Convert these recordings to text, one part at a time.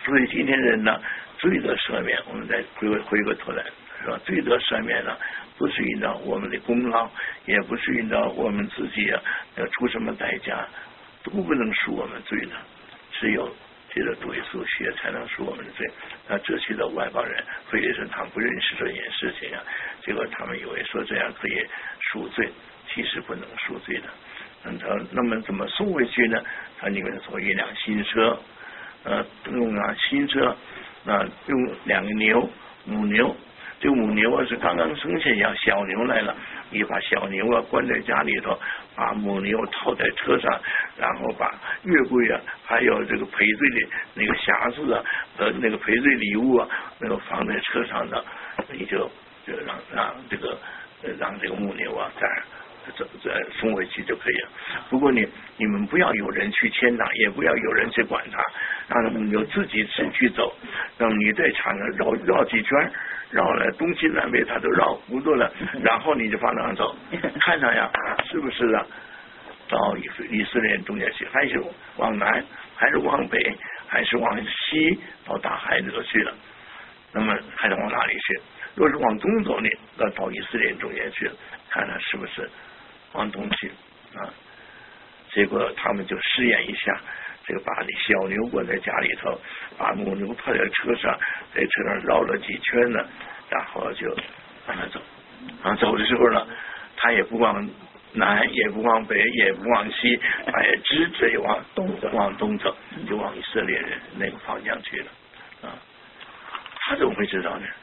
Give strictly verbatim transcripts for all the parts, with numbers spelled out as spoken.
所以今天人呢，罪得赦免，我们再回回过头来是吧？罪得赦免呢，不是依照我们的功劳，也不是依照我们自己啊要出什么代价，都不能赎我们罪的，只有借着主耶稣血才能赎我们的罪。那这些的外邦人，非利士他们不认识这件事情啊，结果他们以为说这样可以赎罪，其实不能赎罪的。嗯，他那么怎么送回去呢？他里面说一辆新车，呃，用啊新车，啊用两个牛，母牛。这个母牛啊是刚刚生下小小牛来了，你把小牛啊关在家里头，把母牛套在车上，然后把月桂啊，还有这个赔罪的那个匣子啊和那个赔罪礼物啊，那个放在车上的，你就就让让这个让这个母牛啊在这这送回去就可以了。不过你你们不要有人去牵它，也不要有人去管它，让母牛自己去走，那么你在场上绕绕几圈。绕了东西南北，他都绕糊涂了，然后你就放那走，看看呀，是不是啊？到以以色列中间去，还是往南，还是往北，还是往西，到大海里头去了？那么还是往哪里去？若是往东走呢，那到以色列中间去了，看看是不是往东去啊？结果他们就试验一下。这个把那小牛关在家里头，把母牛套在车上，在车上绕了几圈呢，然后就让他走。然后走的时候呢，他也不往南，也不往北，也不往西，他也直直往东走，往东走，就往以色列人那个方向去了。啊，他怎么会知道呢？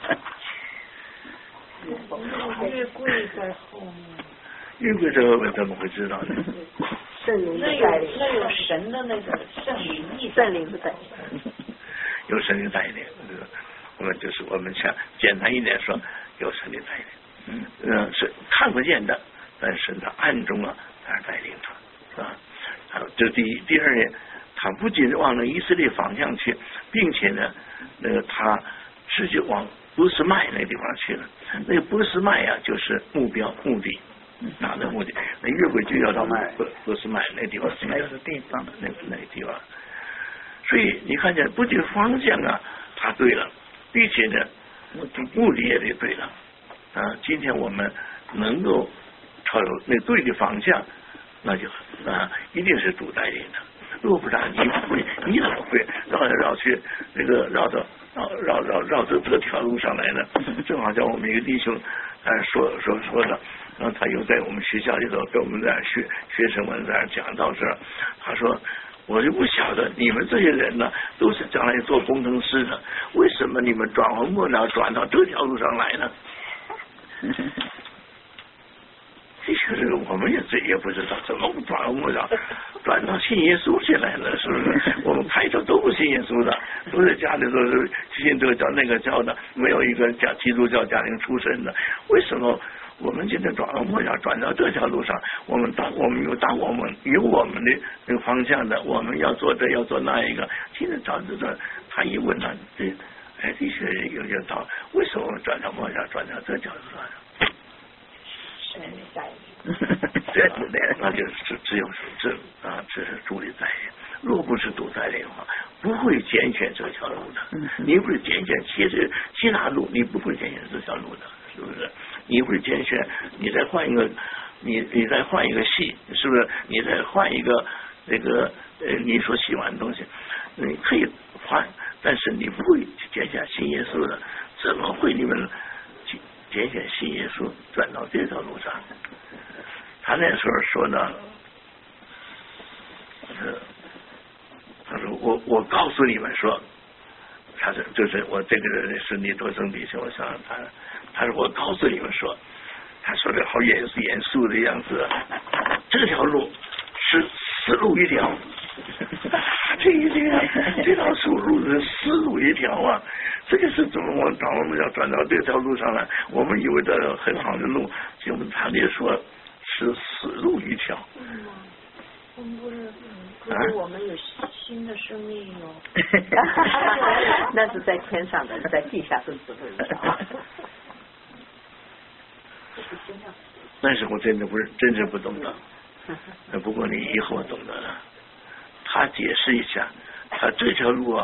月桂在后面。 月桂在后面怎么会知道呢？ 圣灵的带领，那有神的那个圣灵，圣灵的带领， 有神的带领。我们就是我们想简单一点说，有神的带领，嗯，是看不见的，但是他暗中啊，他带领他，啊，还有这第一，第二呢，他不仅往那以色列方向去，并且呢，那个他直接往波斯麦那地方去了。那个波斯麦呀、啊，就是目标目的。哪的目的？那月桂就要到波波斯麦那地方去， 那个地方， 那那个地方。所以你看见，不仅方向啊，它对了，并且呢，目的目的也得对了啊。今天我们能够朝那对的方向，那就啊，一定是主带领的。如果不然，你不会，你怎么会绕来绕去，那个绕到绕绕绕绕到这条路上来呢？正好像我们一个弟兄啊说说说的。然后他又在我们学校里头跟我们在学学生们在讲到这儿，他说我就不晓得你们这些人呢都是将来做工程师的，为什么你们转弯抹角转到这条路上来呢？其实我们也这也不知道怎么转弯抹角转到信耶稣去来了，是不是？我们开头都不信耶稣的，都在家里头是信这个教那个教的，没有一个家基督教家庭出身的，为什么？我们今天转弯抹角转到这条路上，我们当我们有当我们有我们的那个方向的，我们要做这要做那一个。现在找这个，他一问他，这哎，这些人有点道，为什么我们转到抹角转到这条路上呢？ 神的带领，对对，那就是只有这啊，这是主的带领。若不是主带领的话，不会拣选这条路的。你会拣选其实其他路，你不会拣选这条路的，是不是？你会拣选，你再换一个，你你再换一个系，是不是？你再换一个那个呃，你所喜欢的东西，你可以换，但是你不会拣选信耶稣的，怎么会你们拣选信耶稣转到这条路上？他那时候说呢，是他说我我告诉你们说，他是就是我这个人是尼多生弟兄，我想他。他说我告诉你们说，他说的好严肃严肃的样子，这条路是死路一条，这一条这条死路是死路一条啊！这个是怎么我当我们要转到这条路上来，我们以为的很好的路，结果他就说是死路一条。 嗯，我们不是，可是我们有新的生命哟。 那是在天上的，在地下是死路一条。 那时候真的不是真是不懂得，不过你以后懂得了。他解释一下，他这条路啊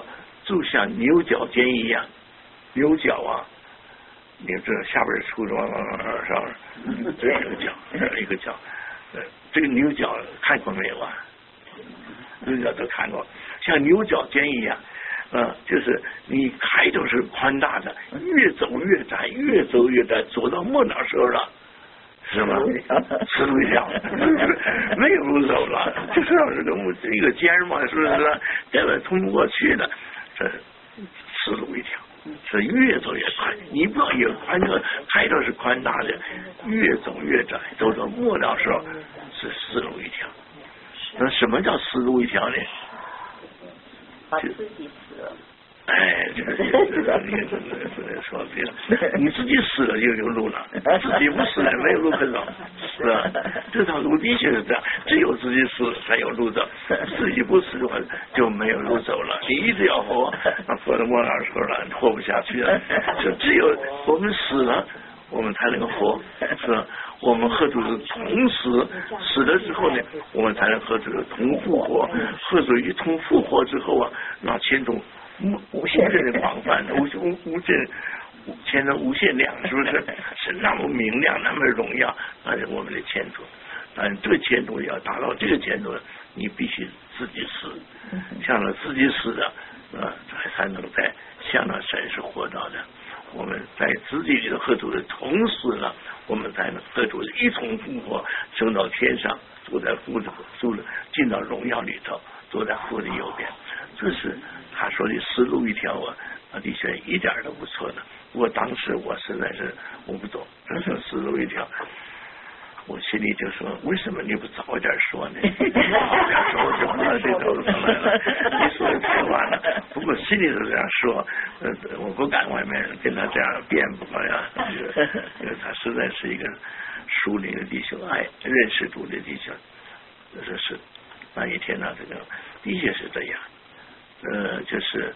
就像牛角尖一样，牛角啊，你这下边粗着往往上，这一个角，这一个角，呃，这个牛角看过没有啊？牛角都看过，像牛角尖一样。呃，就是你开头是宽大的，越走越窄，越走越窄，走到末了时候了，是吗？死路一条，没有路走了，就是这个一个尖嘛，是不是？根本通不过去的，这死路一条，是越走越宽。你不要以为宽个开头是宽大的，越走越窄，走到末了时候是死路一条。那什么叫死路一条呢？ 把自己死了， 哎，这个这个这个这个说对了，你自己死了就有路了，自己不死了没有路可走，是吧？这条路的确是这样，只有自己死才有路走，自己不死的话就没有路走了。你一直要活，活到末了时候了，活不下去了，就只有我们死了，我们才能够活，是吧？我们和主是同死，死了之后呢，我们才能和主同复活。和主一同复活之后啊，那前途无无限的广泛，无无无限前途无限量，是不是？是那么明亮，那么荣耀，那是我们的前途。但这个前途要达到这个前途，你必须自己死，像了自己死的，啊，才能在向着神是活到的。我们在自己里头和主的同死了，我们才能和主一同复活，升到天上，坐在父的住了，进到荣耀里头，坐在父的右边。这是他说的死路一条啊，啊，的确一点都不错的。不过当时我实在是我不懂，这是死路一条。我心里就说，为什么你不早点说呢？早点说我就不到这头上来了。你说的太晚了。不过心里头这样说，呃，我不敢外面跟他这样辩驳呀。这个，这个他实在是一个属灵的弟兄，爱认识主的弟兄。这是那一天呢，这个的确是这样。呃，就是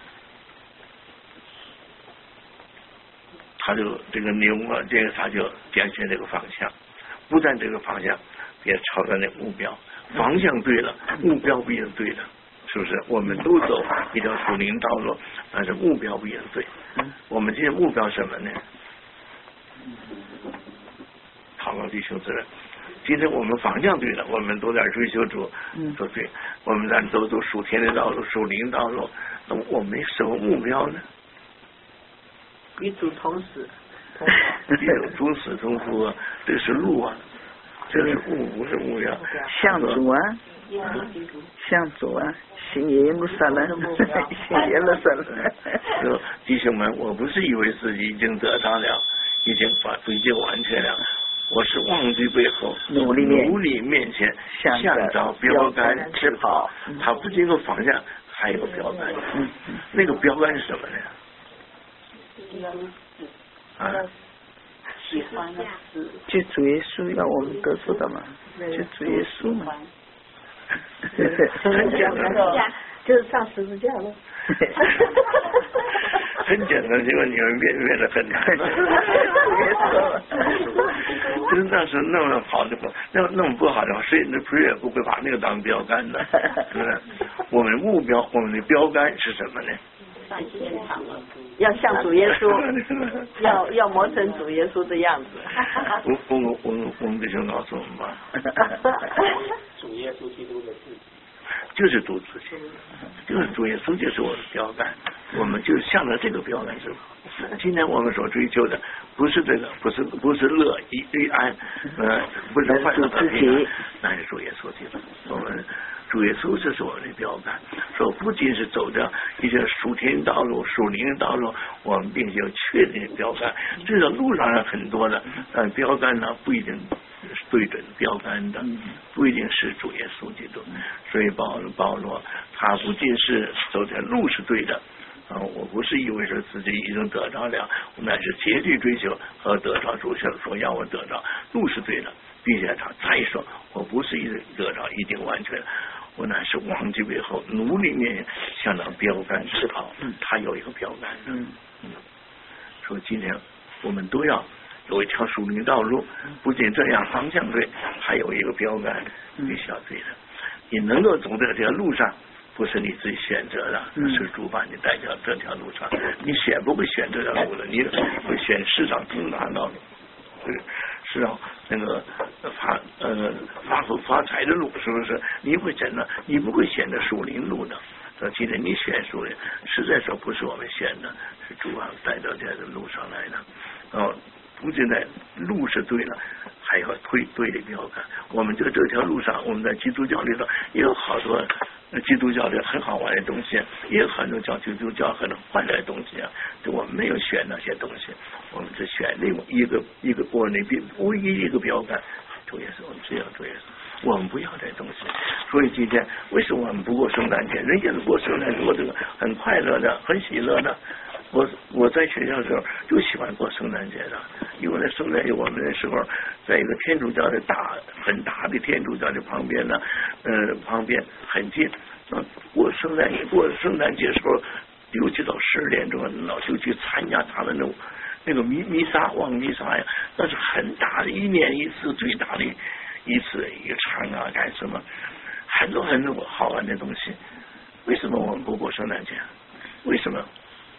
他就这个牛啊，这个他就点选这个方向。不但这个方向也朝着那目标，方向对了，目标不一定对的，是不是？我们都走一条属灵道路，但是目标不一定对。我们今天目标什么呢？祷告弟兄姊妹，今天我们方向对了，我们都在追求主，都对。我们在都走属天的道路、属灵道路，那我们什么目标呢？ 与主同死。 一种主死同复，这是路啊，这是物，不是目标。 向主啊，向主啊，行耶路撒冷，行耶路撒冷。 弟兄们，我不是以为自己已经得到了，已经把已经完全了，我是忘记背后， 努力面努力面前， 向着标杆直跑。它不仅有方向，还有标杆。嗯，那个标杆是什么呢？啊， 喜欢的是就主耶稣要我们得出的嘛，就主耶稣嘛， 很简单， 就是上十字架了。 很简单，结果你们变变得很难。真的是那么好的，那那么不好的话，谁那谁也不会把那个当标杆的，是不是？我们的目标，我们的标杆是什么呢？ 要像主耶稣，要要磨成主耶稣的样子。 我我我我我们弟兄告诉我们吧， 主耶稣基督的自己， 就是主自己，就是主耶稣就是我的标杆，我们就向着这个标杆走。今天我们所追求的不是这个，不是不是乐一一安，呃，不是快乐和平安，那是主耶稣基督。我们主耶稣这是我们的标杆，说不仅是走着一些属天道路、属灵的道路，我们并且有确定的标杆。这个路上有很多的，但标杆呢不一定是对准标杆的，不一定是主耶稣基督。所以保保罗他不仅是走在路是对的。啊，我不是以为说自己已经得着了，我乃是竭力追求和得着主所要我得着，路是对的，并且他再说，我不是一得着一定完全，我乃是忘记背后，努力面向那标杆直跑，他有一个标杆的。嗯嗯，说今天我们都要有一条属灵道路，不仅这样方向对，还有一个标杆必须要对的。你能够走在这条路上， 不是你自己选择的，是主把你带到这条路上。你选不会选这条路的，你会选世上更难道是让那个发呃发福发财的路，是不是？你会选择，你不会选择属灵路的。说今天你选属灵，实在说不是我们选的，是主啊带到这个路上来的。哦，不仅在路是对了，还要推对的标杆。我们在这条路上，我们在基督教里头也有好多基督教的很好玩的东西，也有很多教基督教很坏的东西啊。就我们没有选那些东西，我们只选另外一个一个我那边唯一一个标杆，主耶稣，我们只要主耶稣，我们不要这东西。所以今天为什么我们不过圣诞节？人家过圣诞节过这个很快乐的，很喜乐的。我我在学校的时候就喜欢过圣诞节的，因为在圣诞节我们那时候在一个天主教的大很大的天主教的旁边呢，呃旁边很近。嗯，过圣诞节过圣诞节的时候，六七到十点钟，老就去参加他们那种那个弥弥撒望弥撒呀，那是很大的，一年一次最大的一次一个场啊，干什么？很多很多好玩的东西。为什么我们不过圣诞节？为什么？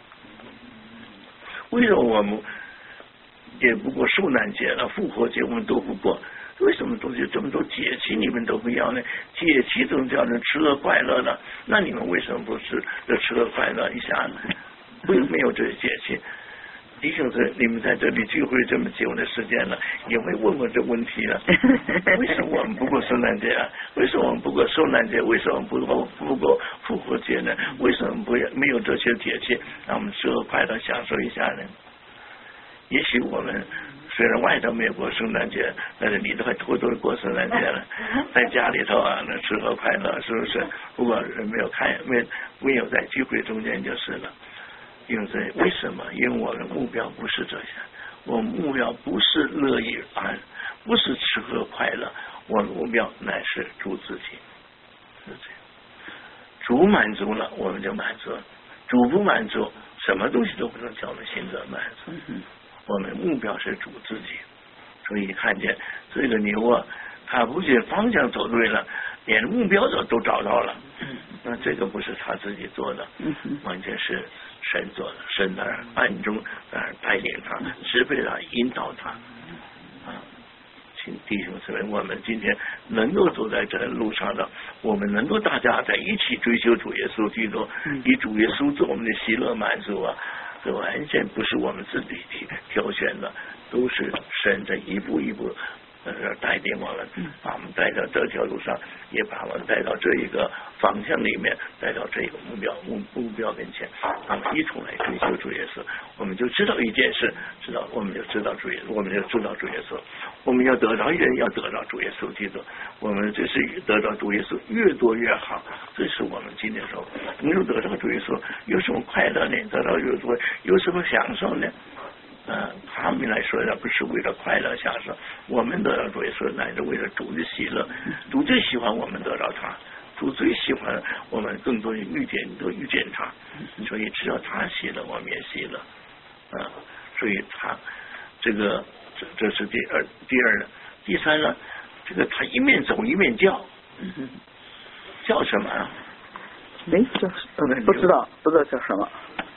为什么我们也不过圣诞节了、复活节我们都不过？为什么东西这么多节气你们都不要呢？节气都叫人吃喝快乐了，那你们为什么不吃吃喝快乐一下呢？为什么没有这些节气？弟兄姊妹，你们在这里聚会这么久的时间了，也会问过这问题了。为什么我们不过圣诞节啊？为什么我们不过圣诞节？为什么不过不过复活节呢？为什么不没有这些节气让我们吃喝快乐享受一下呢？也许我们虽然外头没有过圣诞节，但是里头还偷偷过圣诞节了，在家里头啊，那吃喝快乐，是不是？不过没有看，没没有在聚会中间就是了。因为为什么？因为我的目标不是这些，我目标不是乐意安，不是吃喝快乐，我的目标乃是主自己，是这样。主满足了，我们就满足；主不满足，什么东西都不能叫我们心得满足。我们目标是主自己，所以看见这个牛啊，他不仅方向走对了，连目标都都找到了。那这个不是他自己做的，完全是神做的，神在暗中在带领他、支配他、引导他。啊，请弟兄姊妹，我们今天能够走在这路上的，我们能够大家在一起追求主耶稣基督，以主耶稣做我们的喜乐满足啊！这完全不是我们自己挑选的，都是神在一步一步呃带领我们，把我们带到这条路上，也把我们带到这一个方向里面，带到这个目标目目标跟前，我们一同来追求主耶稣，我们就知道一件事，知道我们就知道主耶稣，我们就知道主耶稣，我们要得着人，要得着主耶稣基督，我们这是得着主耶稣越多越好，这是我们今天说，能够得着主耶稣有什么快乐呢？得到越多有什么享受呢？呃，他们来说呢，不是为了快乐享受，我们得到主耶稣乃是为了主的喜乐，主最喜欢我们得到他，主最喜欢我们更多的遇见都遇见他，所以只要他喜乐，我们也喜乐，啊、呃，所以他这个这这是第二第二呢，第三呢，这个他一面走一面叫，叫什么啊？ 没叫，不知道不知道叫什么。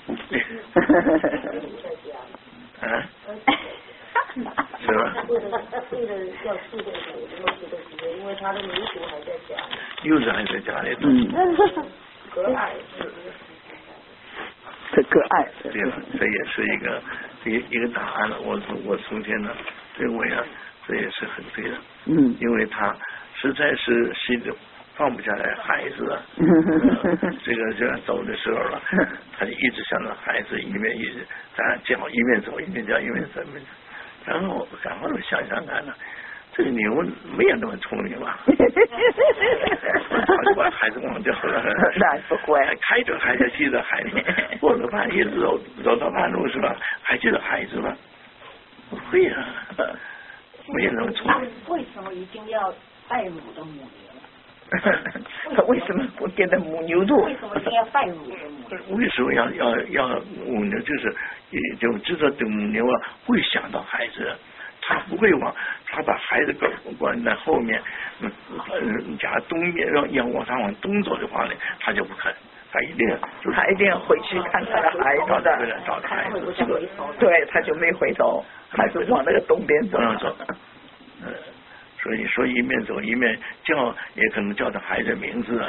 啊，是吧？ 为了为了要出这个东西的时间，因为他的民族还在家里。 又是还在家里。 嗯。 可爱。 这个爱。 对了，这也是一个一一个答案了。我我从前呢认为啊，这也是很对的。 嗯。因为他实在是心里放不下来孩子啊，呃、这个这样走的时候了，他就一直想着孩子，一面一直在叫，一面走，一面叫，一面走，一面走。然后然后想想看呢，这个牛没有那么聪明吧？他就把孩子忘掉了。 那不会。 还开着还在记着孩子，过了半夜走走到半路是吧？还记得孩子吗？不会啊，没有那么聪明。 为什么一定要爱母的母牛？ 他为什么不给他母牛肚？ 为什么一定要拜母的母牛？ 为什么要要要母牛？就是也就知道这母牛啊会想到孩子， 他不会往，他把孩子关关在后面，嗯，假如东面让要往他往东走的话呢，他就不肯，他一定他一定要回去看他的孩子的， 为了找他孩子， 对，他就没回头，还是往那个东边走。 走，嗯。所以说一面走一面叫，也可能叫他孩子名字啊，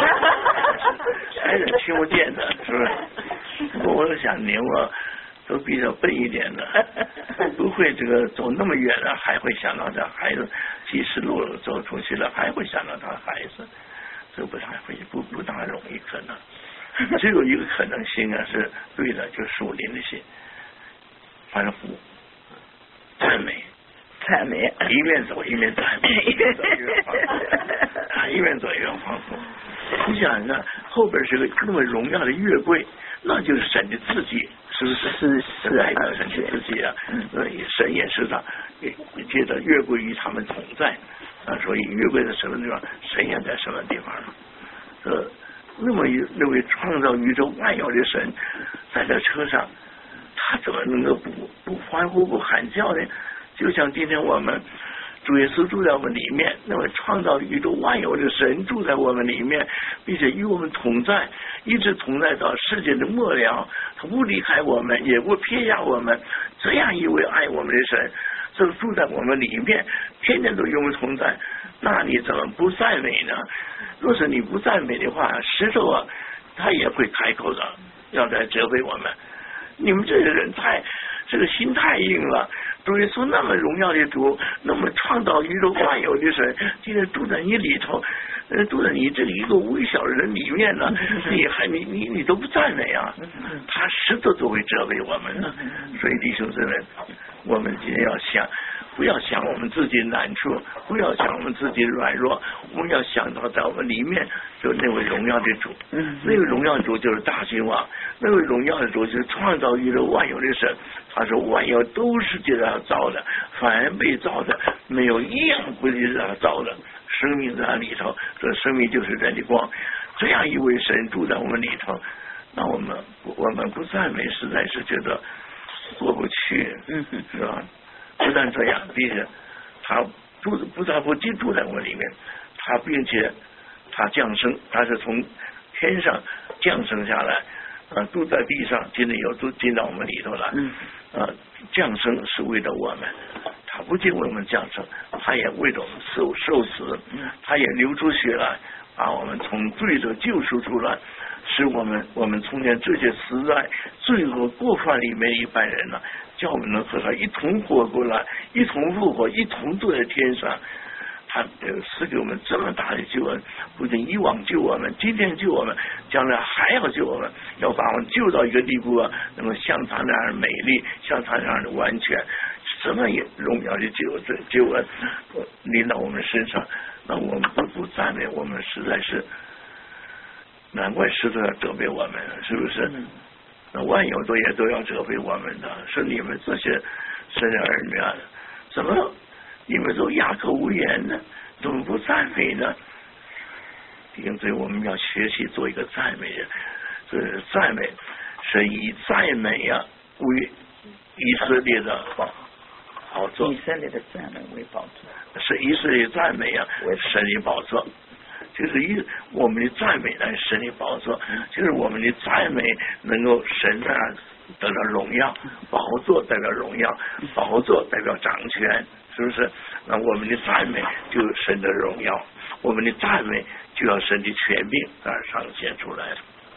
孩子听不见的，是不是？不过我想牛啊，都比较笨一点的，不会这个走那么远了，还会想到这孩子，即使路走出去了，还会想到他孩子，这不太会，不不大容易可能。只有一个可能性啊，是对的，就是属灵的心，反复赞美。 赞美， 一面走一面赞美，一面走一面欢呼，啊，一面走一面欢呼。你想想，后边是个那么荣耀的月桂，那就是神的自己，是不是？ 是是代表神的自己啊。呃，神也是的，也接着月桂与他们同在啊，所以月桂在什么地方，神也在什么地方。呃，那么一那位创造宇宙万有的神，在这车上，他怎么能够不不欢呼不喊叫呢？就像今天我们主耶稣住在我们里面，那么创造宇宙万有的神住在我们里面，并且与我们同在，一直同在到世界的末了，他不离开我们，也不撇下我们。这样一位爱我们的神，就住在我们里面，天天都与我们同在，那你怎么不赞美呢？若是你不赞美的话，石头啊，他也会开口的，要来责备我们。你们这些人太这个心太硬了。主耶稣那么荣耀的主，那么创造宇宙万有的神，今天住在你里头，呃，住在你这一个微小的人里面呢，你还你你你都不赞美啊？他石头都会责备我们呢。所以弟兄姊妹，我们今天要想，不要想我们自己难处，不要想我们自己软弱，我们要想到在我们里面就那位荣耀的主，那位荣耀的主就是大君王，那位荣耀的主就是创造宇宙万有的神。他说万有都是借着他造的，凡被造的没有一样不是他造的，生命在他里头，这生命就是人的光。这样一位神住在我们里头，那我们我们不赞美，实在是觉得过不去，是吧？不但这样，并且他住不但不仅住在我们里面，他并且他降生，他是从天上降生下来。啊，住在地上，今天又都进到我们里头了。嗯，啊，降生是为了我们，他不仅为我们降生，他也为了我们受受死，他也流出血来，把我们从罪中救赎出来，使我们我们从前这些死在罪恶过犯里面一般人呢，叫我们能和他一同活过来，一同复活，一同坐在天上。他赐给我们这么大的救恩，不仅以往救我们，今天救我们，将来还要救我们，要把我们救到一个地步啊，能够像他那样美丽，像他那样的完全，什么也荣耀的救救恩临到我们身上，那我们不不赞美，我们实在是难怪石头要责备我们，是不是？那万有都也都要责备我们的，说你们这些神的儿女啊，怎么？你们都哑口无言呢，怎么不赞美呢？因此我们要学习做一个赞美人，这赞美是以赞美啊为以色列的宝座， 以色列的赞美为宝座， 是以色列赞美啊为神的宝座，就是以我们的赞美来神的宝座，就是我们的赞美能够神在得到荣耀，宝座代表荣耀，宝座代表掌权。是不是？那我们的赞美就是神的荣耀，我们的赞美就要神的权柄而彰显出来。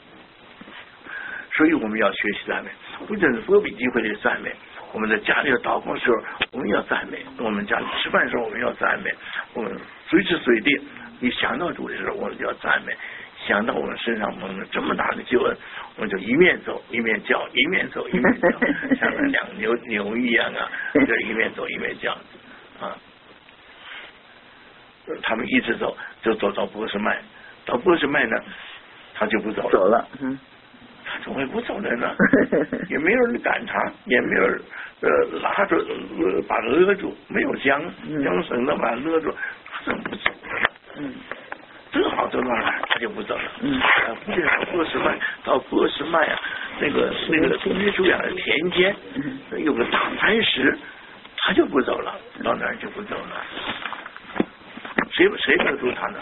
所以我们要学习赞美，不仅是多比机会的赞美，我们在家里祷告的时候我们要赞美，我们家里吃饭的时候我们要赞美，我们随时随地你想到主的时候我们就要赞美，想到我们身上蒙了这么大的救恩，我们就一面走一面叫，一面走一面叫，像那两牛牛一样啊，就一面走一面叫。啊，他们一直走，就走到波斯麦，到波斯麦呢，他就不走了。 走了，嗯， 他怎么会不走的呢？也没有人赶他，也没有人呃拉住，呃把他勒住，没有缰缰绳的把他勒住，他怎么不走？嗯，正好走到哪儿，他就不走了。嗯，不仅到波斯麦，到波斯麦啊，那个那个耶稣亚的田间，有个大磐石。 他就不走了，到哪儿就不走了。谁谁勒住他呢？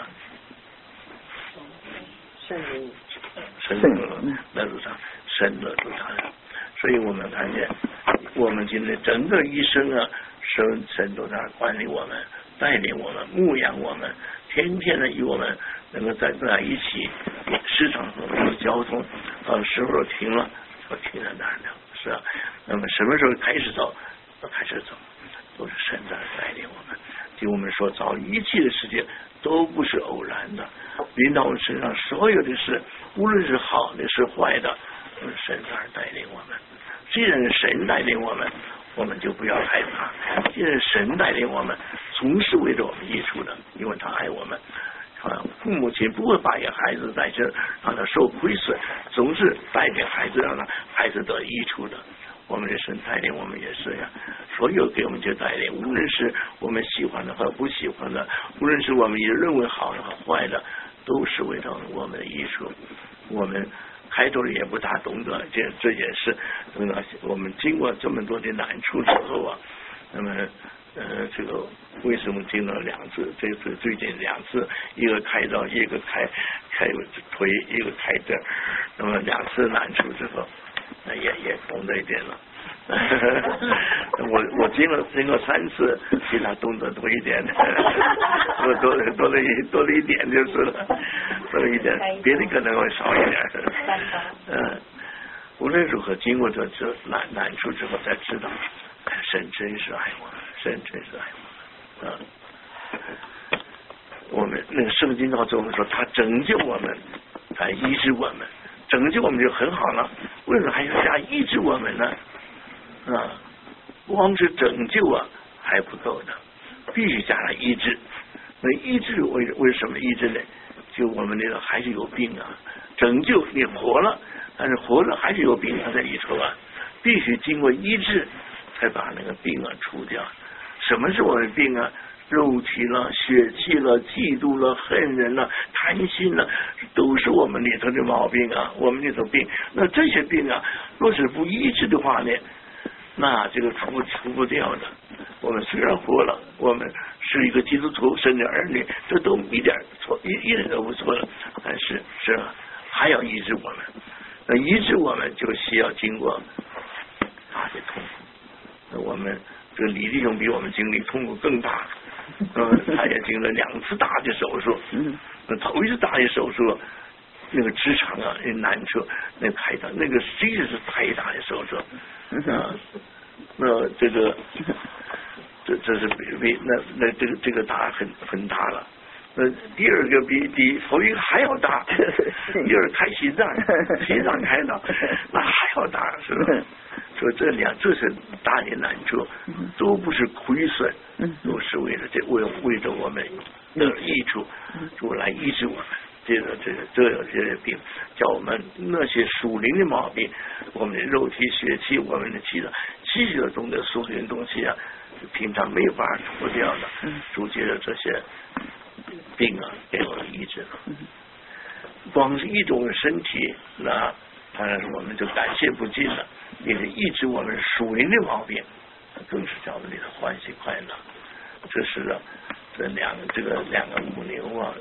圣灵， 神勒住他，神勒住他的。所以我们看见，我们今天整个一生啊，神神都在管理我们，带领我们，牧养我们，天天的与我们能够在在一起，时常和我们交通，到时候停了，就停在那儿了，是啊。那么什么时候开始走，就开始走，都是神在带领我们。听我们说，造一切的世界都不是偶然的，临到我们身上所有的事，无论是好的是坏的，都是神在带领我们。既然神带领我们，我们就不要害怕。既然神带领我们，总是为着我们益处的，因为他爱我们。啊，父母亲不会把一个孩子带这让他受亏损，总是带领孩子，让他孩子得益处的。我们的神带领我们也是呀，所有给我们这带领，无论是我们喜欢的和不喜欢的，无论是我们也认为好的和坏的，都是为了我们的益处。我们开头也不大懂得这这件事，那么我们经过这么多的难处之后啊，那么呃这个为什么经了两次？这次最近两次，一个开刀，一个开开腿，一个开灯，那么两次难处之后，那也也懂得一点了。我我经了经了三次，比他懂得多一点，我多多了一多了一点就是了，多了一点，别的可能会少一点。嗯，无论如何，经过这这难难处之后，才知道神真是爱我们，神真是爱我们。嗯，我们那个圣经告诉我们说，他拯救我们，他医治我们，拯救我们就很好了，为什么还要加医治我们呢？啊，光是拯救啊还不够的，必须加上医治。那医治为为什么医治呢？就我们那个还是有病啊，拯救你活了，但是活了还是有病在里头啊，必须经过医治才把那个病啊除掉。什么是我们病啊？肉体了、血气了、嫉妒了、恨人了、贪心了，都是我们里头的毛病啊，我们里头病。那这些病啊，若是不医治的话呢，那这个除除不掉的。我们虽然活了，我们是一个基督徒，生的儿女，这都一点错，一一点都不错了。但是是吧，还要医治我们。那医治我们就需要经过大的痛苦。那我们这个李弟兄比我们经历痛苦更大。嗯，他也经了两次大的手术。嗯，那头一次大的手术，那个直肠啊，那难处，那开刀，那个实际是太大的手术。啊，那这个，这这是比比那那这个这个大很很大了。那第二个比比头一个还要大，第二开心脏，心脏开刀，那还要大，是吧？所以这两这是大的难处，都不是亏损，都是为了这为为着我们的益处，就来医治我们。这个这个这个这些病，叫我们那些属灵的毛病，我们的肉体血气，我们的气的气血中的属灵东西啊，平常没有办法除掉的，逐渐的这些病啊，给我们医治了。光是一种身体，那当然是我们就感谢不尽了。也是医治我们属灵的毛病，更是叫我们的欢喜快乐。这是啊，这两个这个两个母牛啊，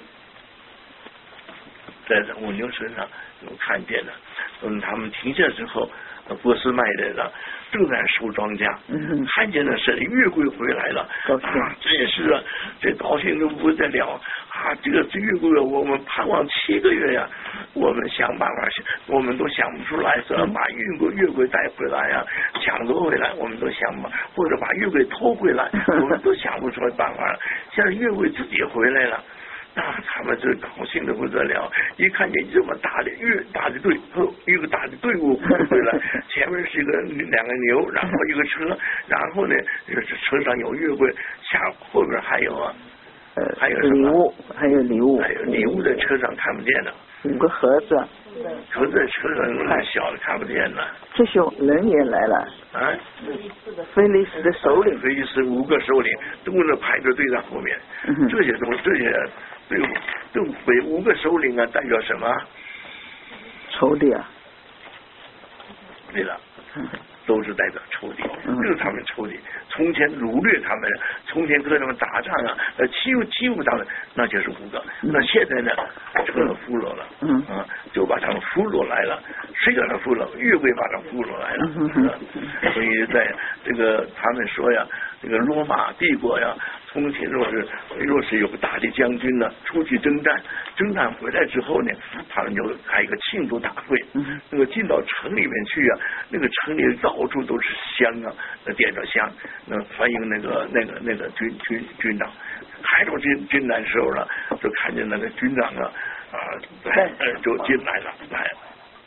在母牛身上有看见的。嗯，他们停下之后，波斯麦来了，正在收庄稼，嗯、看见了神月桂回来了，啊，这也是啊，这高兴都不得了啊！这个这月桂我们盼望七个月呀，我们想办法，我们都想不出来，怎么把月桂月桂带回来呀，抢夺回来，我们都想吧，或者把月桂偷回来，我们都想不出来办法了。现在月桂自己回来了。啊，他们这高兴的不得了！一看见这么大的越大的队，后一个大的队伍回来，前面是一个两个牛，然后一个车，然后呢，车上有月桂，下后边还有啊， 呃， 还有什么礼物，还有礼物， 还有礼物在车上看不见的， 五个盒子， 盒子在车上太小了看不见了。 这些人也来了啊， 菲利斯的首领， 菲利斯五个首领都在排着队在后面，嗯、这些东西这些。对，对，北五个首领啊，代表什么？ 仇敌啊！ 对了， 都是代表仇敌，就是他们仇敌。从前掳掠他们，从前跟他们打仗啊，呃欺负欺负他们，那就是五个。那现在呢，成了俘虏了，嗯啊，就把他们俘虏来了。谁把他俘虏？越贵把他俘虏来了。嗯、所以在这个他们说呀，这个罗马帝国呀，从前若是若是有个大的将军呢，出去征战，征战回来之后呢，他们就开一个庆祝大会。那个进到城里面去啊，那个城里到处都是香啊，那点着香，那欢迎那个那个那个军军军长。还到军军战时候了，就看见那个军长啊啊，呃就进来了，来了。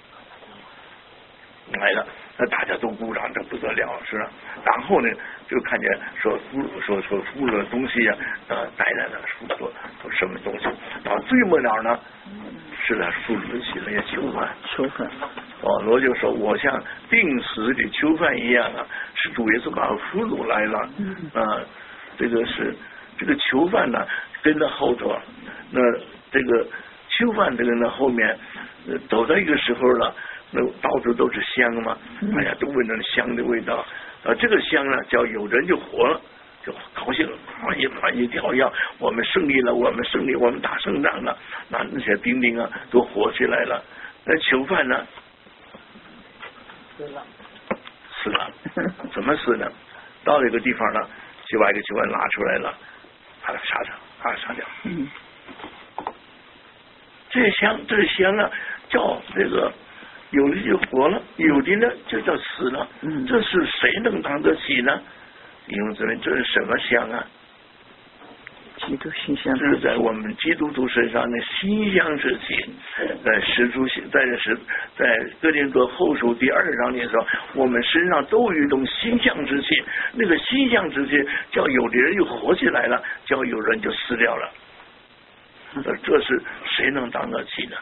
来了，那大家都鼓掌，这不得了，是吧？然后呢，就看见说俘说说俘虏的东西呀、啊，呃，带来了说说说什么东西，到最末了呢，是他俘虏起那些囚犯， 囚犯。 保罗就说：“我像定死的囚犯一样啊，是主耶稣把我俘虏来了。嗯、啊，这个是这个囚犯呢，跟在后头，那这个囚犯这个呢后面，呃、走到一个时候了。”那到处都是香嘛，大家都闻着香的味道，啊，这个香呢，叫有人就活了，就高兴了，欢喜欢喜跳跃，我们胜利了，我们胜利，我们打胜仗了，那那些兵丁啊都活起来了，那囚犯呢？ 死了， 死了，怎么死呢？到了一个地方呢，就把一个囚犯拉出来了，把他杀掉，把他杀掉。嗯，这香，这香啊，叫这个。有的就活了，有的呢就叫死了。嗯，这是谁能当得起呢？弟兄姊妹，这是什么香啊？ 基督馨香， 这是在我们基督徒身上的馨香之气。在使徒在使在哥林多后书第二章的时候，我们身上都有一种馨香之气。那个馨香之气，叫有的人又活起来了，叫有人就死掉了。这这是谁能当得起呢？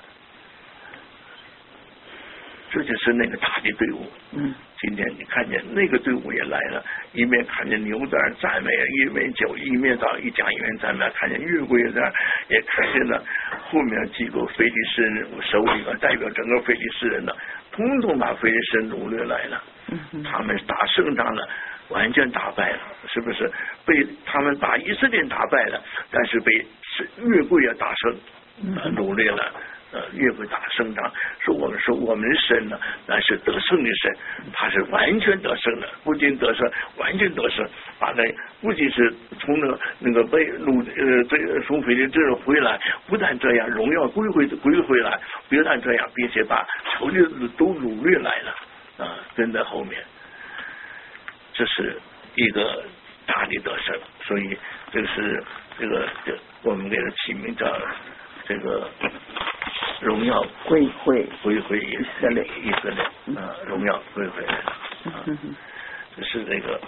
这就是那个大的队伍。嗯，今天你看见那个队伍也来了，一面看见牛在那赞美，一面酒，一面到一讲一面赞美，看见月桂在那，也看见了后面几个非利士人首领啊，代表整个非利士人呢，通通把非利士人掳掠来了。嗯，他们打胜仗了，完全打败了，是不是？被他们把以色列打败了，但是被月桂也打胜，呃、掳掠了。呃，越会打胜仗，说我们说我们神呢，那是得胜的神，他是完全得胜的，不仅得胜，完全得胜，把那不仅是从那那个被掳呃这从菲利这儿回来，不但这样，荣耀归回归回来，不但这样，并且把仇敌都掳掠来了啊，跟在后面，这是一个大的得胜，所以这个是这个这我们给它起名叫这个。荣耀归回归回以色列以色列啊，荣耀归回啊，这是这个。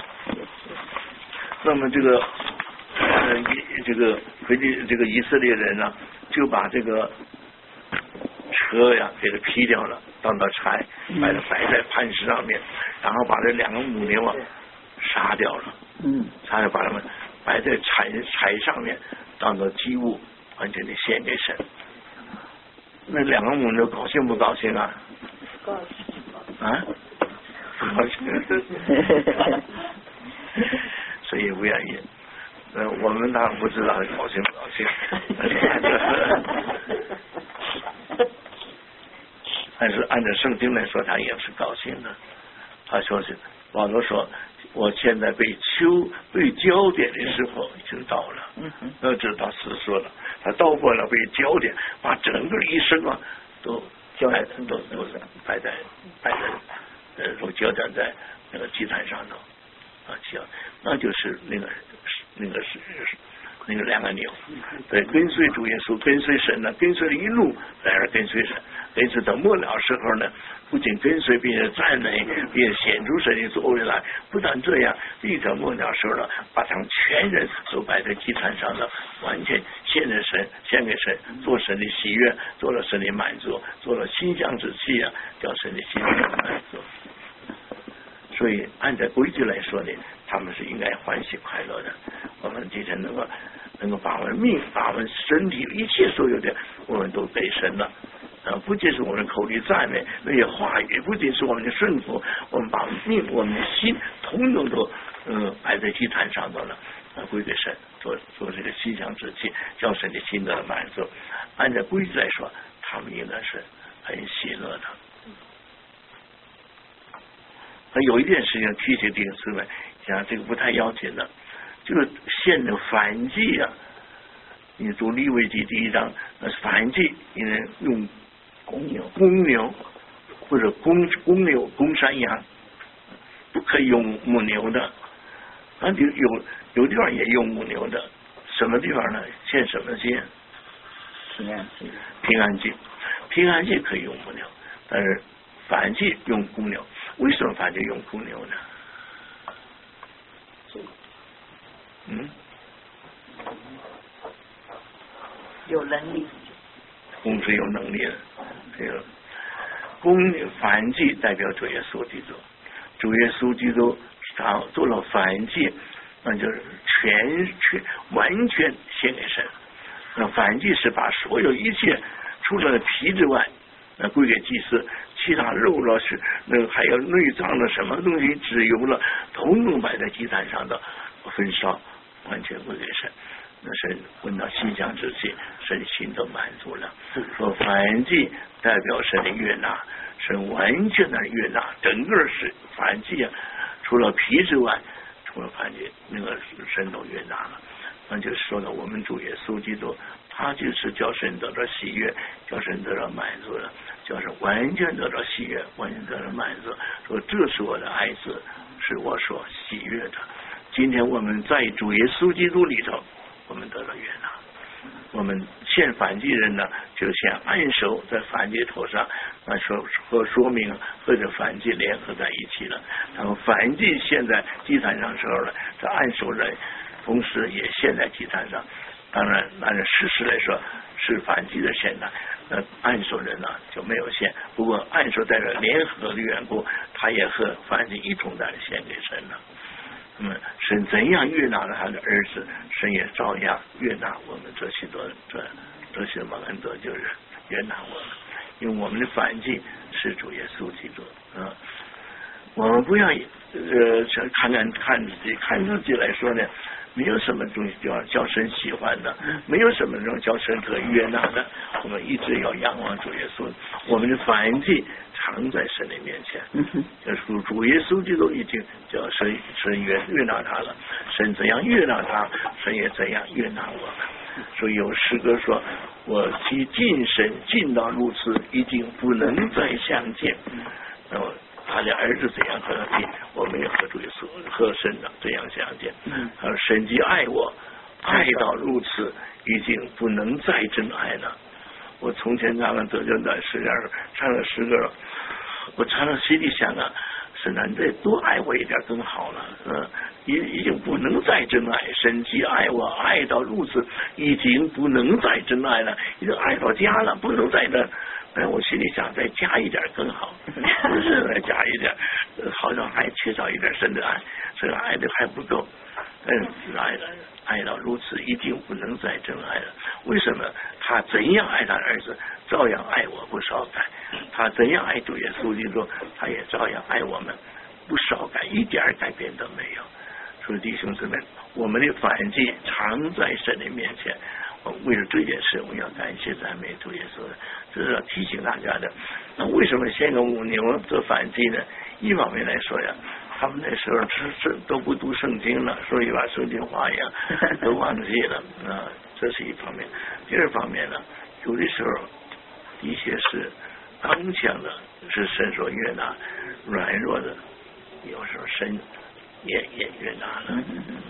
那么这个呃以这个回去这个以色列人呢，就把这个车呀给它劈掉了，当到柴，把它摆在磐石上面，然后把这两个母牛啊杀掉了，嗯，才把它们摆在柴柴上面，当做祭物，完全的献给神。那两个母牛高兴不高兴啊？ 高兴啊，不高兴。所以不愿意。呃，我们当然不知道高兴不高兴。但是按照圣经来说，他也是高兴的。他说是保罗说，我现在被秋被焦点的时候已经到了。嗯哼，那知道是说了。他到过了被焦点，把整个一生啊都焦点都都是摆在摆在呃都焦点在那个祭坛上头啊，焦那就是那个那个是那个两个牛，对，跟随主耶稣，跟随神呢，跟随了一路，在而跟随神，跟随到末了时候呢，不仅跟随，并且赞美，并且显出神的作为来。不但这样，一到末了时候呢，把他们全人都摆在祭坛上的，完全献给神，献给神，做神的喜悦，做了神的满足，做了馨香之气啊，叫神的心里满足。所以按照规矩来说呢，他们是应该欢喜快乐的。我们今天能够能够把我们命、把我们身体一切所有的，我们都给神了， 呃，不仅是我们口里赞美那些话语，不仅是我们的顺服，我们把命、我们的心，统统都呃摆在祭坛上头了，呃，归给神，做做这个馨香之气，叫神的心得满足。按照规矩来说，他们应该是很喜乐的。那有一件事情提醒弟兄姊妹，像这个不太要紧的，就是献的燔祭啊。你读利未记第一章，那燔祭应该用公牛、公牛或者公公牛、公山羊，不可以用母牛的。啊，有有有地方也用母牛的，什么地方呢？献什么祭？ 平安祭。 平安祭，平安祭可以用母牛，但是燔祭用公牛。为什么燔祭用公牛呢？嗯。 有能力， 公是有能力的。这个公燔祭代表主耶稣基督，主耶稣基督他做了燔祭，那就是全全完全献给神。那燔祭是把所有一切除了皮之外，那归给祭司，其他肉了是那个还有内脏的什么东西脂油了，统统摆在祭坛上的焚烧，完全归给神。那神闻到馨香之气，神心都满足了。说燔祭代表神的悦纳，神完全的悦纳，整个是燔祭啊，除了皮之外，除了燔祭，那个神都悦纳了。那就说到我们主耶稣基督，他就是叫神得到喜悦，叫神得到满足了，叫神完全得到喜悦，完全得到满足。说这是我的爱子，是我所喜悦的。今天我们在主耶稣基督里头，我们得到悦纳。我们献燔祭人呢，就先按手在燔祭头上，那说和说明和这燔祭联合在一起了。然后燔祭献在祭坛上时候呢，这按手人同时也献在祭坛上。当然按照事实来说是燔祭的献的，那按手人呢就没有献。不过按手在这联合的缘故，他也和燔祭一同的献给神了。那么神怎样悦纳了他的儿子，神也照样悦纳我们这许多这这些蒙恩得救人，悦纳我们，因为我们的燔祭是主耶稣基督啊。我们不要呃看看看自己看自己来说呢，没有什么东西叫叫神喜欢的，没有什么能叫神可悦纳的。我们一直要仰望主耶稣，我们的燔祭常在神的面前。就是主耶稣基督已经叫神神悦悦纳他了，神怎样悦纳他，神也怎样悦纳我们。所以有诗歌说：“我既近神近到如此，已经不能再相见。”然后他的儿子怎样和他比，我们也和主耶稣和神的这样相见。他说：“神既爱我，爱到如此，已经不能再真爱了。”我从前唱了得救的诗歌，唱了诗歌，我常常心里想啊，神啊，你再多爱我一点更好了。嗯，已已经不能再真爱，神既爱我，爱到如此，已经不能再真爱了，已经爱到家了，不能再的。哎，我心里想再加一点更好，不是再加一点，好像还缺少一点神的爱，这个爱的还不够。嗯，爱了爱到如此，一定不能再真爱了。为什么？他怎样爱他儿子，照样爱我，不少改；他怎样爱主耶稣基督，他也照样爱我们，不少改，一点改变都没有。所以弟兄姊妹，我们的燔祭常在神的面前。为了这件事，我要感谢赞美主耶稣，这是要提醒大家的。那为什么献个母牛做燔祭呢？一方面来说呀，他们那时候吃吃都不读圣经了，所以把圣经话呀都忘记了啊，这是一方面。第二方面呢，有的时候的确是刚强的是神所悦纳，软弱的有时候神也也悦纳了。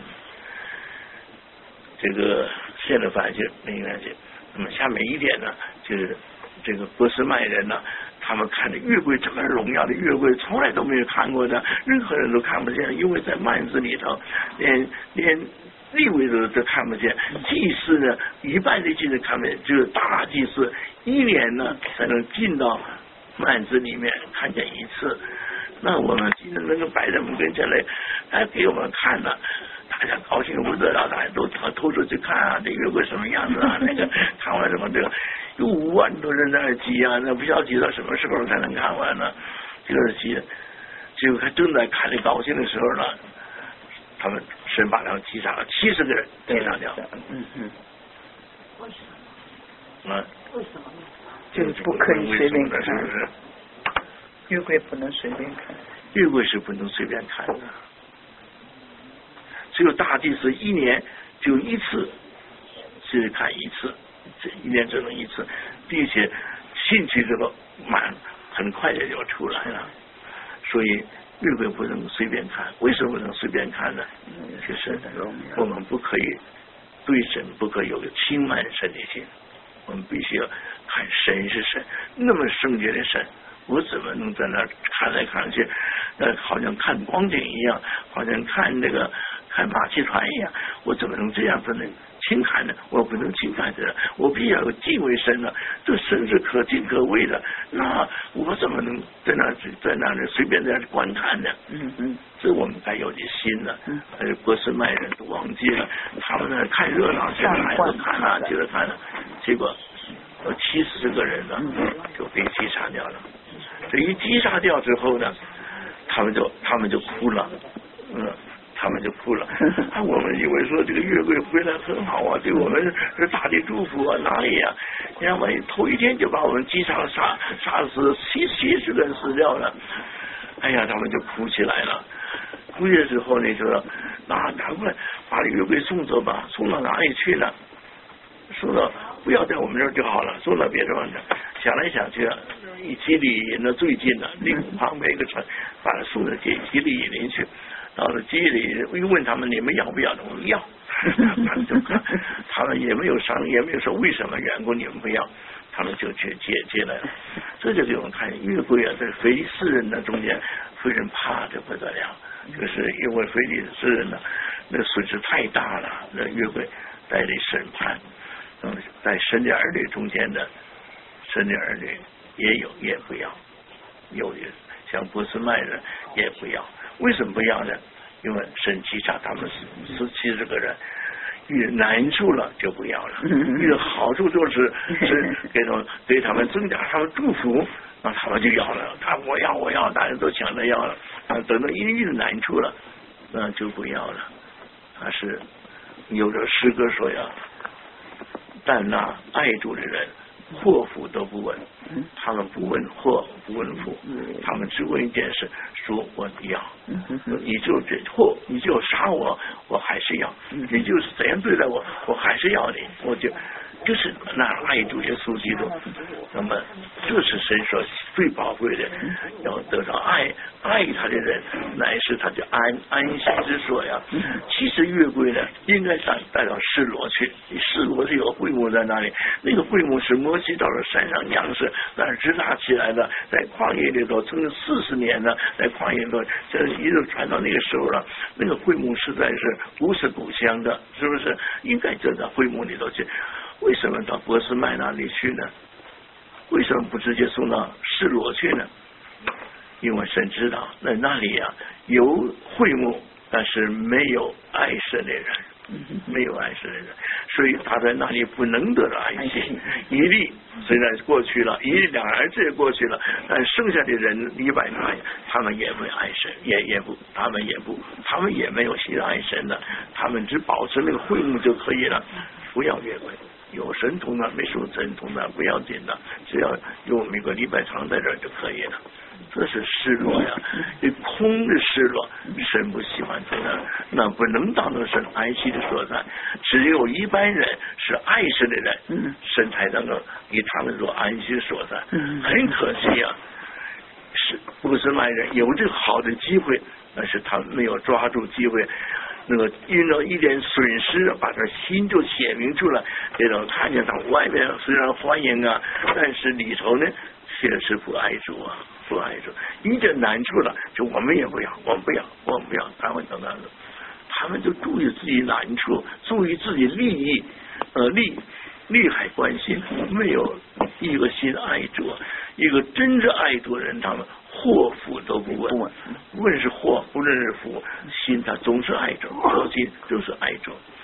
这个献了燔祭没关系。那么下面一点呢，就是这个波斯麦人呢，他们看着月桂这么荣耀的月桂，从来都没有看过的，任何人都看不见，因为在幔子里头，连连利未都都看不见，祭司呢，一半的祭司看不见，只有大祭司一年呢才能进到幔子里面看见一次。那我们今天能够摆在我们跟前来，来给我们看呢，大家高兴不得了，大家都偷偷出去看啊，这月桂什么样子啊？那个看完什么这个， 有五万多人在那挤啊，那不晓得挤到什么时候才能看完呢？这个挤，结果他正在看得高兴的时候呢，他们神把他们击杀了，七十个人击杀掉。 嗯嗯。 为什么？啊？ 为什么呢？ 就是不可以随便看， 是不是？ 月桂不能随便看。 月桂是不能随便看的，只有大祭司一年就一次是看一次，这一年只能一次，并且进去之后满很快的就出来了，所以月桂不能随便看。为什么不能随便看呢？就是我们不可以对神不可以有个轻慢神的心，我们必须要看神是神，那么圣洁的神。我怎么能在那看来看去，呃，好像看光景一样，好像看那个看马戏团一样？我怎么能这样子呢？轻看呢？我不能轻看的，我必须要有敬畏神呢。这神是可敬可畏的，那我怎么能在那在那里随便在那观看呢？ 嗯嗯， 这我们该有的心呢。嗯，呃，波斯麦人都忘记了，他们那看热闹，现在还是看啊，接着看了，结果有七十个人呢就被击杀掉了。这一击杀掉之后呢，他们就他们就哭了，嗯，他们就哭了。啊，我们以为说这个月桂回来很好啊，对我们是大的祝福啊，哪里呀、啊？你看，万一头一天就把我们击杀杀杀死七七十个人死掉了，哎呀，他们就哭起来了。哭的时候呢，就说那赶快把月桂送走吧，送到哪里去了？送到不要在我们这儿就好了，送到别地方去。想来想去，以基利引那最近的，离旁边一个城，把他送到基基利引林去。到了基利一问他们你们要不要的，我们要。他们就他们也没有商，也没有说为什么缘故你们不要，他们就去接接来了。这就给我们看月桂啊，在非利士人的中间，非人怕的不得了，就是因为非利士人呢，那损失太大了，那月桂带来审判。嗯，在神的儿女中间的神的儿女也有也不要，有的像波斯麦人也不要。为什么不要呢？因为神击杀他们十七十个人，遇难处了就不要了，遇好处就是是给他们对他们增加他们祝福，那他们就要了。他我要我要，大家都抢着要了。啊，等到一遇难处了，那就不要了。他是有着诗歌说呀。但那爱主的人，祸福都不问，他们不问祸，不问福，他们只问一件事：说我要，你就这祸，你就杀我，我还是要；你就是怎样对待我，我还是要你，我就就是那爱主耶稣基督。那么，这是神所最宝贵的，要得到爱爱他的人，乃是他的安安息之所呀。其实月桂呢，应该带带到示罗去，示罗是有会幕在那里，那个会幕是摩西到了山上仰视，那是支搭起来的，在旷野里头，曾经四十年呢，在旷野里头，这一直传到那个时候了。那个会幕实在是古色古香的，是不是？应该就到会幕里头去。为什么到波斯麦那里去呢？为什么不直接送到示罗去呢？因为神知道在那里啊有会幕，但是没有爱神的人，没有爱神的人，所以他在那里不能得到爱心。以利虽然过去了，以利两儿子也过去了，但剩下的人一百他他们也不爱神，也也不，他们也不，他们也没有心爱神的，他们只保持那个会幕就可以了，不要越轨。有神同的，没有神同的不要紧的，只要有每个礼拜常在这儿就可以了。这是失落呀，这空的失落，神不喜欢这样，那不能当作神安息的所在。只有一般人是爱神的人，神才能够以他们做安息的所在。很可惜啊，是波斯麦人有这个好的机会，但是他没有抓住机会。那个因着一点损失，把他心就显明出来。这种看见他外面虽然欢迎啊，但是里头呢，确实不爱主啊，不爱主。一点难处了，就我们也不要，我们不要，我们不要，他们等等，他们就注意自己难处，注意自己利益，呃利利害关系，没有一个心爱主，一个真正爱主的人，他们祸福都不问，无论是祸，无论是福，心他总是爱主，核心就是爱主。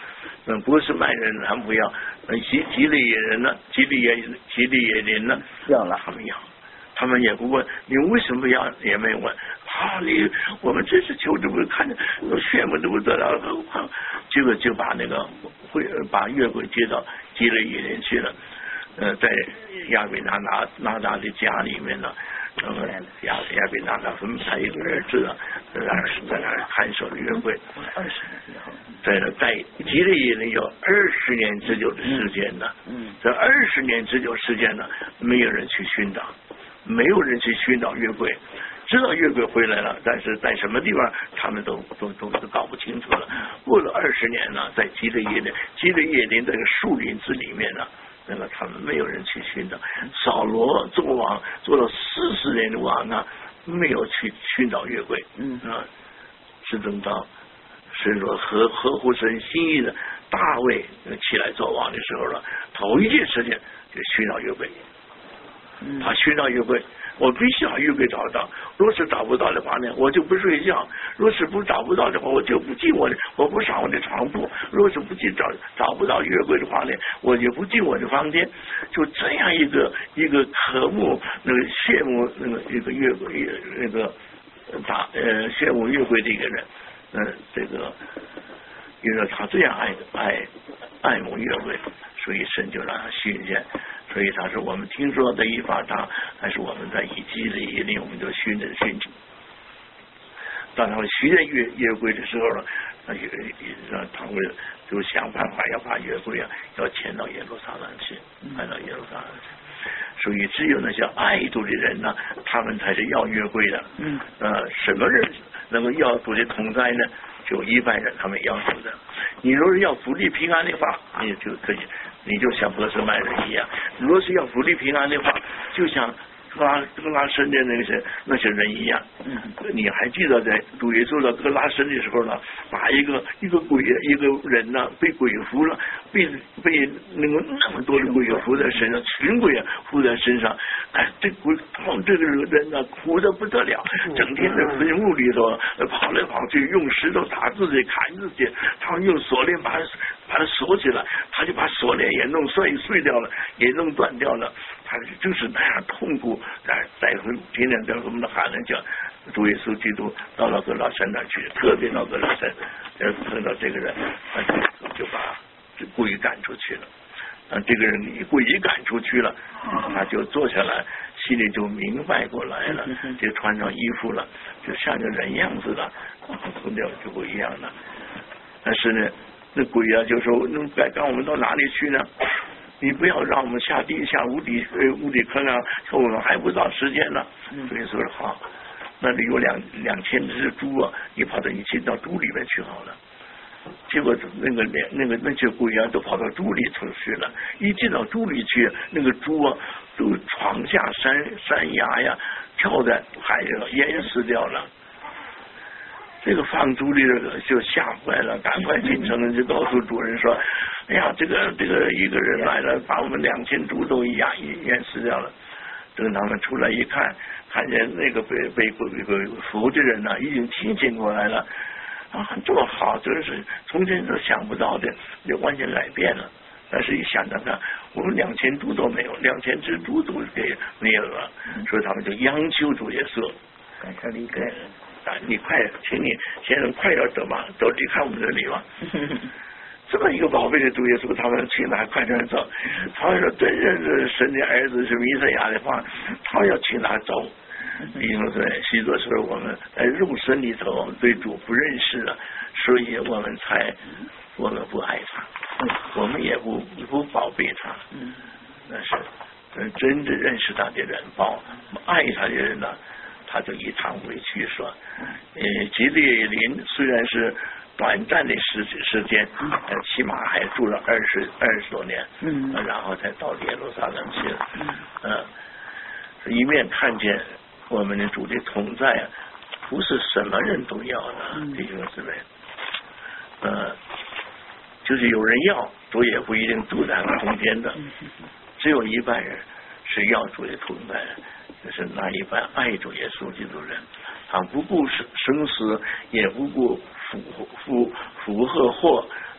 嗯，波斯曼人他们不要，嗯，基基利野人呢，基利野基利野人呢， 要了， 他们要，他们也不问你为什么要，也没问。啊，你我们这次求这不看着羡慕的不得了，结果就把那个会把约柜接到基利野人去了。呃，在亚比拿拿拿达的家里面呢，那么亚亚比拿达分派一个儿子啊，在那儿在那儿看守约柜。 二十年以后， 在那在基利野人有二十年之久的时间呢。嗯，这二十年之久时间呢，没有人去寻找，没有人去寻找约柜。知道约柜回来了，但是在什么地方他们都都都都搞不清楚了。过了二十年呢，在基利野林基利野林这个树林子里面呢，那么他们没有人去寻找。扫罗做王做了四十年的王啊，没有去寻找约柜。嗯啊，是等到神说合合乎神心意的大卫起来做王的时候了，头一件事情就寻找约柜。他寻找约柜。我必须要约柜找到，若是找不到的话呢，我就不睡觉；若是不找不到的话，我就不进我的，我不上我的床铺；若是不进找找不到约柜的话呢，我就不进我的房间。就这样一个一个渴慕那个羡慕那个一个约柜那个大呃羡慕约柜的一个人，嗯、呃，这个因为他这样爱爱爱慕约柜，所以神就让他寻见。所以他说我们听说的一法他还是我们在以基的一令我们就寻着寻求。当他们寻见约约柜的时候呢，那也让他会就想办法要把约柜啊要迁到耶路撒冷去，搬到耶路撒冷去。所以只有那些爱主的人呢，他们才是要约柜的。嗯，呃，什么人能够要主的同在呢？就一般人他们要主的。你若是要福利平安的话，你就可以。你就像波斯曼人一样，如果是要福利平安的话，就像格拉格拉森的那些那些人一样。嗯，你还记得在主耶稣到格拉森的时候呢，把一个一个鬼一个人呢被鬼附了，被被那个那么多的鬼附在身上，群鬼啊附在身上，哎，这鬼他们这个人呢苦的不得了，整天在坟墓里头跑来跑去，用石头打自己砍自己，他们用锁链把他把他锁起来，他就把锁链也弄碎碎掉了，也弄断掉了。他就是那样痛苦，在在天天在我们的喊人讲，主耶稣基督到了格拉森那去，特别到格拉森，呃，碰到这个人，他就就把这鬼赶出去了。啊，这个人鬼一赶出去了，他就坐下来，心里就明白过来了，就穿上衣服了，就像个人样子了，跟那就不一样了。但是呢，那鬼啊就说，那该让我们到哪里去呢？你不要让我们下地下无底呃无底坑啊！说我们还不到时间呢。所以说好，那里有两两千只猪啊，你跑到你进到猪里面去好了。结果那个那个那些鬼啊都跑到猪里头去了，一进到猪里去，那个猪啊都闯下山山崖呀，跳在海上淹死掉了。这个放猪的人就吓坏了，赶快进城就告诉主人说：“哎呀，这个这个一个人来了，把我们两千猪都压淹死掉了。”等他们出来一看，看见那个被被鬼鬼扶的人呢、啊，已经清醒过来了。啊，这么好，真是从前都想不到的，就完全改变了。但是一想想看，我们两千猪都没有，两千只猪都给没有了，所以他们就央求主耶稣， 赶快离开。 啊，你快，请你先生快点走吧，走离开我们这里吧。这么一个宝贝的主耶稣，他们请他快点走。他们说真认识神的儿子是弥赛亚的话，他要请他走。因为许多时候我们在肉身里头，我们对主不认识了，所以我们才我们不爱他，我们也不不宝贝他。但是真正认识他的人，宝爱他的人呢，他就一趟回去说，呃，基利林虽然是短暂的时时间，呃，起码还住了二十二十多年，嗯，然后才到耶路撒冷去了，嗯、呃，一面看见我们的主的同在啊，不是什么人都要的，弟兄姊妹，呃，就是有人要，主也不一定住在中间的，只有一半人是要主的同在，就是那一半爱主耶稣基督人，他不顾生死，也不顾福福福和祸，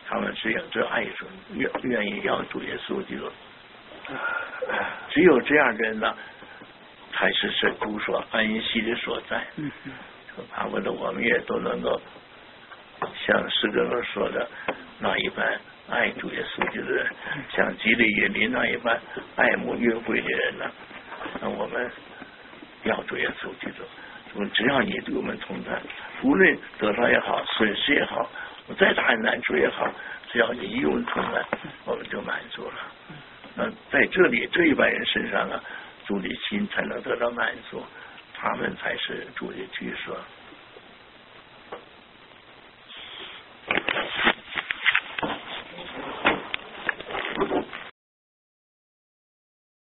他们只有这爱主，愿愿意要主耶稣基督。只有这样的人呢，才是神主所安息的所在。 嗯嗯， 巴不得我们也都能够像诗歌中说的那一般爱主耶稣基督的人，像基利耶利那一般爱慕约会的人呢。那我们要主耶稣基督，只要你对我们同在，无论得到也好，损失也好，再大的难处也好，只要你与我们同在，我们就满足了。那在这里这一般人身上啊，主的心才能得到满足，他们才是主的居所。